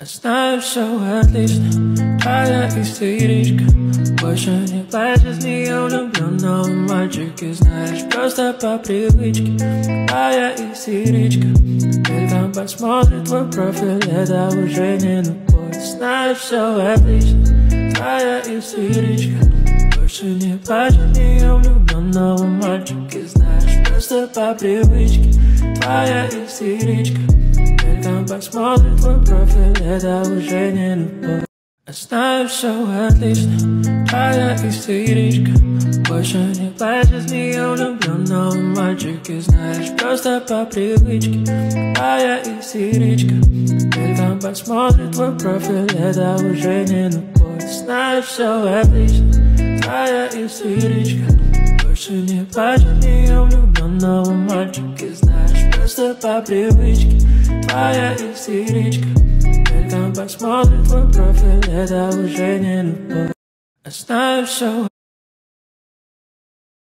Знаю все отлично, твоя истеричка. Больше не плачешь, не я влюбленного мальчика. Знаешь, просто по привычке. Твоя истеричка. Мельком посмотрит твой профиль, это уже не любовь. Знаю все отлично, твоя истеричка. Больше не плачешь, не я влюбленного мальчика. Знаешь, просто по привычке. Твоя истеричка. Мельком посмотрит твой профиль, это уже не любовь. Знаю все отлично, твоя истеричка. Больше не плачешь, не я влюбленного мальчика. Знаешь, просто по привычке. Твоя истеричка. Мельком посмотрит твой профиль, это уже не любовь. Знаю все отлично, твоя истеричка. Больше не плачешь, не я влюбленного мальчика. Знаешь, просто по привычке. Твоя истеричка. Мельком посмотрит твой профиль, это уже не любовь. Знаю все.